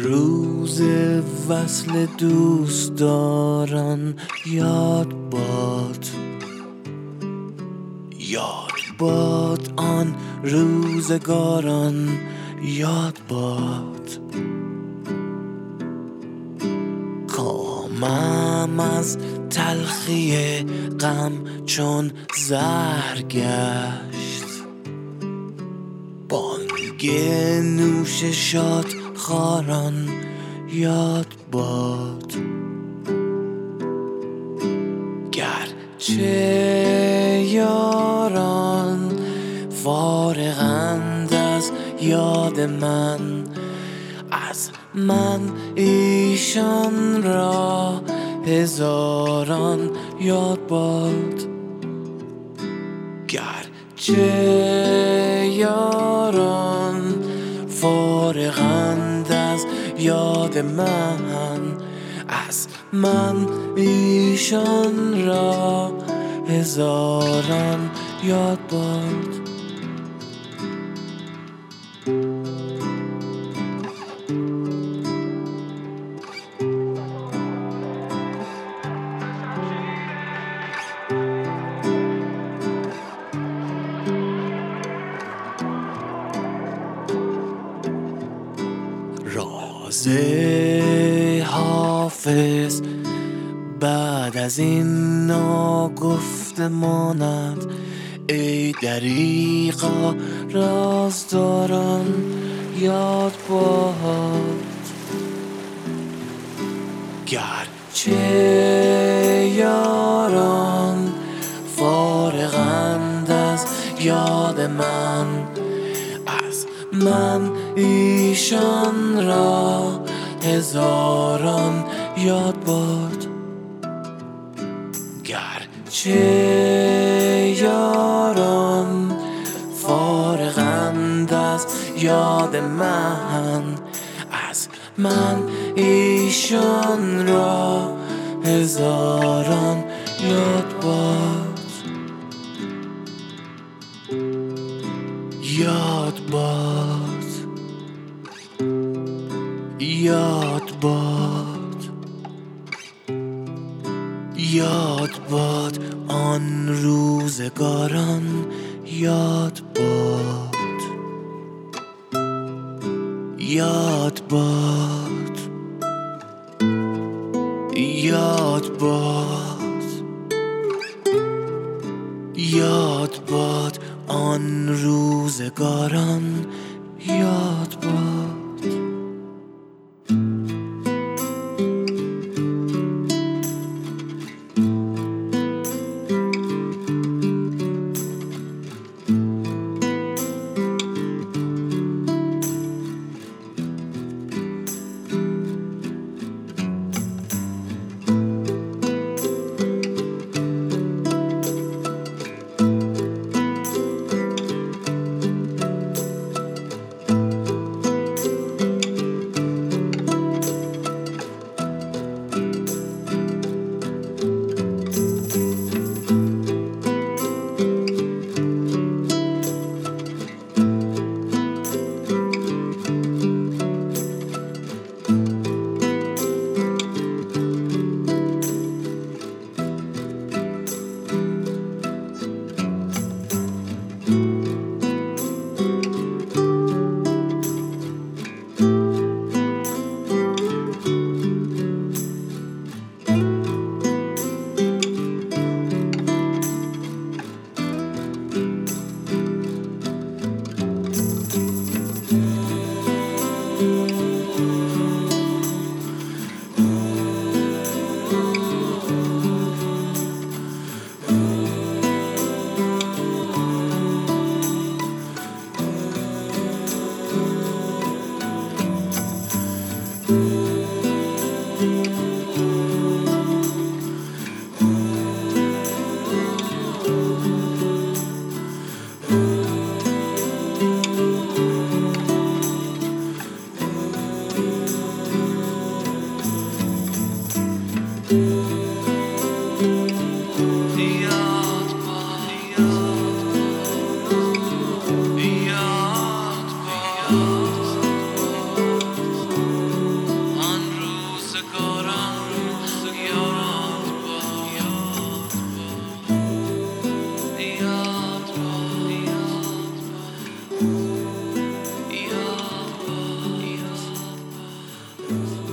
روز وصل دوستداران یاد باد آن روزگاران یاد باد. کامم از تلخی غم چون زهر گشت، بانگ نوش شاد خاران یاد باد. گرچه یاران فارغند از یاد من، از من ایشان را هزاران یاد باد. گرچه یاران فارغند از یاد من، از من ایشان را هزاران یاد باد. راز حافظ بعد از این ناگفته ماند، ای دریغا رازداران یاد باد. گرچه یاران فارغند از یاد من، از من ایشان را هزاران یاد باد. گرچه یاران فارغند از یاد من، از من ایشان را هزاران یاد باد. یاد باد، یاد باد، یاد باد آن روزگاران یاد باد. یاد باد، یاد باد، یاد باد آن روزگاران یاد باد. باد